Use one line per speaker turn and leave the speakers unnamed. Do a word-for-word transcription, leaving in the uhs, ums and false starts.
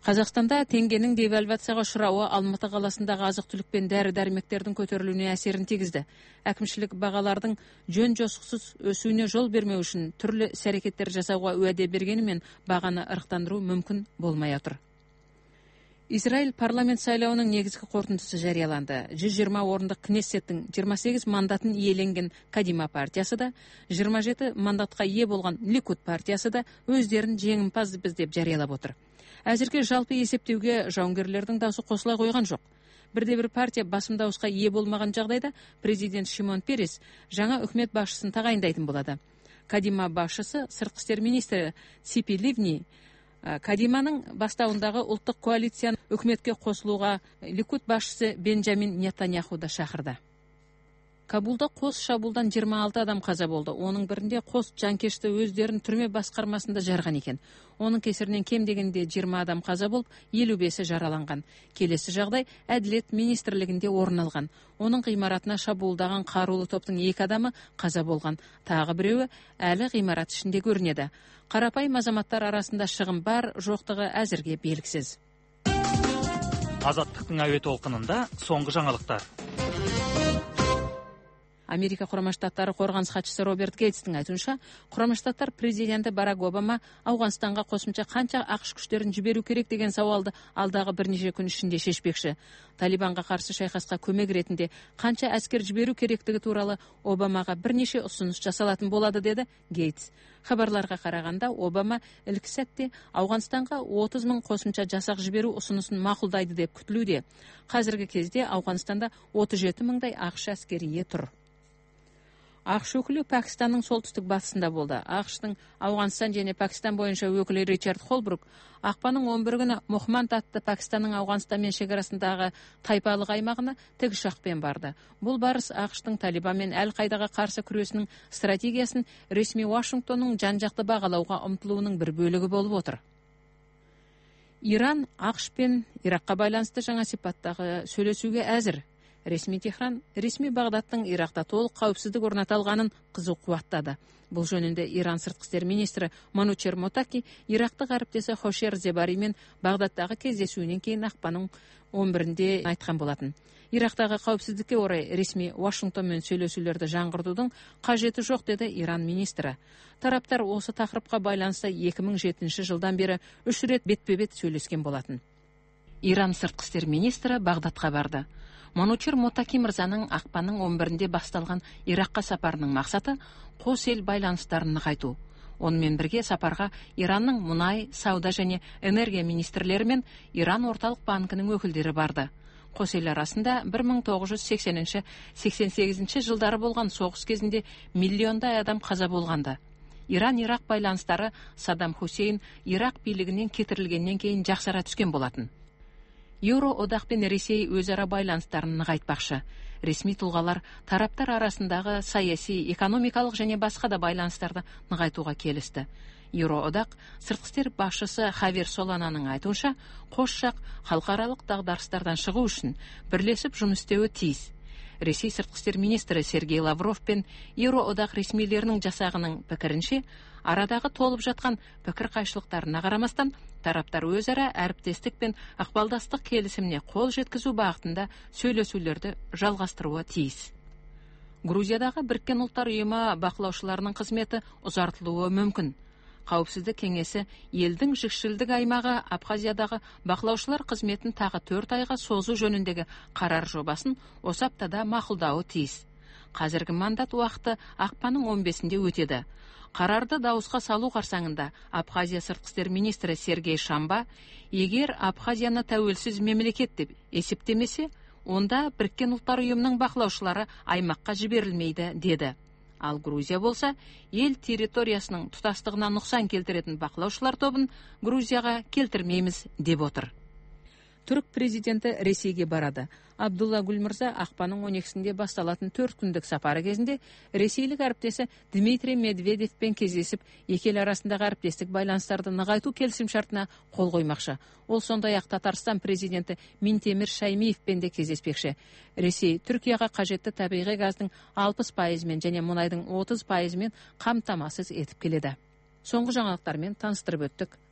Қазақстанда теңгенің девальвацияға ұшырауы Алматы қаласындағы азық-түлік пен дәрі-дәрмектердің көтерілуіне әсерін тигізді. Әкімшілік бағалардың жөн-жосықсыз өсуіне жол бермеу үшін түрлі іс-әрекеттер жасауға уәде бергенімен бағаны ырықтандыру мүмкін болмай отыр. Израиль парламент сайлауының негізгі қорытындысы жарияланды. жүз жиырма орындық Кнессеттің жиырма сегіз мандатын иеленген Кадима партиясы да, жиырма жеті мандатқа ие болған Ликуд партиясы да өздерін жеңімпазбыз деп жариялап отыр. Әзірге жалпы есептеуге жауынгерлердің даусы қосыла қойған жоқ. Бірде-бір партия басым дауысқа ие болмаған жағдайда президент Шимон Перес жаңа үкімет басшысын тағайындайтын болады. Кадима басшысы сыртқы істер министрі Ципи Ливни Кадиманың бастауындағы ұлттық коалицияны үкіметке қосылуға Ликуд басшысы Бенджамин Нетаньяхуды шақырды. Кабулда қос шабуылдан жиырма алты адам қаза болды. Оның бірінде қос жанкешті өздерін түрме басқармасында жарған екен. Оның кесірінен кем дегенде жиырма адам қаза болып, елу бесі жараланған. Келесі жағдай Әділет министрлігінде орын алған. Оның ғимаратына шабуылдаған қарулы топтың екі адамы қаза болған. Тағы біреуі әлі ғимарат ішінде көрінеді. Қарапайым азаматтар арасында шығын бар, жоқтығы әзірге белгісіз.
Азаттықтың әуе толқынында соңғы жаңалықтар.
Америка Құрама Штаттары қорғаныс хатшысы Роберт Гейтстің айтуынша, Құрама Штаттар президенті Барак Обама Ауғанстанға қосымша қанша ақш күштерін жіберу керек деген сауалды алдағы бірнеше күн ішінде шешпекші. Талибанға қарсы шайқасқа көмек ретінде қанша әскер жіберу керектігі туралы Обамаға бірнеше ұсыныс жасалатын болады, деді Гейтс. Хабарларға қарағанда, Обама ілкі сәтте Ауғанстанға отыз мың қосымша жасақ жіберу ұсынысын мақұлдайды деп күтілуде. Қазіргі кезде Ауғанстанда отыз жеті мыңдай ақш әскерие тұр. ақш өкілі Пәкістанның солтүстік батысында болды. ақштың Ауғанстан және Пәкістан бойынша өкілі Ричард Холбрук ақпанның он бірі күні Мохманд атты Пәкістанның Ауғанстанмен шекарасындағы тайпалық аймағына тікұшақпен барды. Бұл барыс ақштың Талибанмен Әл-Қайдаға қарсы күресінің стратегиясын ресми Вашингтонның жан-жақты бағалауға ұмтылуының бір бөлігі болып отыр. Иран ақш пен Иракқа байланысты жаңа сипаттағы сөйлесуге әзір. Ресми Техран, ресми Бағдаттың Иракта толық қауіпсіздік орнатылғанын қызу қуаттады. Бұл жөнінде Иран сыртқы істер министрі Манучер Мотаки Ирактық әріптесі Хошер Зебаримен Бағдаттағы кездесуінен кейін ақпанның он бірінде айтқан болатын. Ирактағы қауіпсіздікке орай ресми Вашингтонмен сөйлесулерді жаңғыртудың қажеті жоқ, деді Иран министрі. Тараптар осы тақырыпқа байланысты екі мың жетінші жылдан бері үш рет бетпе-бет сөйлескен болатын. Иран сыртқы істер министрі Бағдатқа барды. Манучер Мотаки мырзаның ақпанның он бірінде басталған Иракқа сапарының мақсаты қос ел байланыстарын нығайту. Онымен бірге сапарға Иранның мұнай, сауда және энергия министрлері мен Иран орталық банкінің өкілдері барды. Қос ел арасында бір мың тоғыз жүз сексенінші — сексен сегізінші жылдары болған соғыс кезінде миллиондай адам қаза болғанды. Иран-Ирак байланыстары Саддам Хусейн Ирак билігінен кетірілгеннен кейін жақсара түскен болатын. Еуроодақ пен Ресей өзара байланыстарын нығайтпақшы. Ресми тұлғалар тараптар арасындағы саяси, экономикалық және басқа да байланыстарды нығайтуға келісті. Еуроодақ сыртқы істер басшысы Хавьер Солананың айтуынша, қос жақ халықаралық дағдарыстардан шығу үшін бірлесіп жұмыс істеуі тиіс. Ресей сыртқы істер министрі Сергей Лавров пен Еуроодақ ресмилерінің жасағының пікірінше, арадағы толып жатқан пікір қайшылықтарына қарамастан, тараптар өзара әріптестік пен ықпалдастық келісіміне қол жеткізу бағытында сөйлесулерді жалғастыруы тиіс. Грузиядағы Біріккен ұлттар ұйымы бақылаушыларының қызметі ұзартылуы мүмкін. Қауіпсіздік кеңесі елдің жікшілдік аймағы Абхазиядағы бақылаушылар қызметін тағы төрт айға созу жөніндегі қарар жобасын осы аптада мақұлдауы тиіс. Қазіргі мандат уақыты ақпанның он бесінде өтеді. Қарарды дауысқа салу қарсаңында Абхазия сыртқы істер министрі Сергей Шамба, егер Абхазияны тәуелсіз мемлекет деп есептемесе, онда Біріккен ұлттар ұйымының бақылаушылары аймаққа жіберілмейді, деді. Ал Грузия болса, ел территориясының тұтастығына нұқсан келтіретін бақылаушылар тобын Грузияға келтірмейміз деп отыр. Түрік президенті Ресейге барады. Абдулла Гүл мырза ақпанның он екісінде басталатын төрт күндік сапары кезінде ресейлік әріптесі Дмитрий Медведевпен кездесіп, екі ел арасындағы әріптестік байланыстарды нығайту келісімшартына қол қоймақшы. Ол сондай-ақ Татарстан президенті Минтемир Шаймиевпен де кездеспекші. Ресей Түркияға қажетті табиғи газдың алпыс пайызымен және мұнайдың отыз пайызымен қамтамасыз етіп келеді. Соңғы жаңалықтармен таныстырып өттік.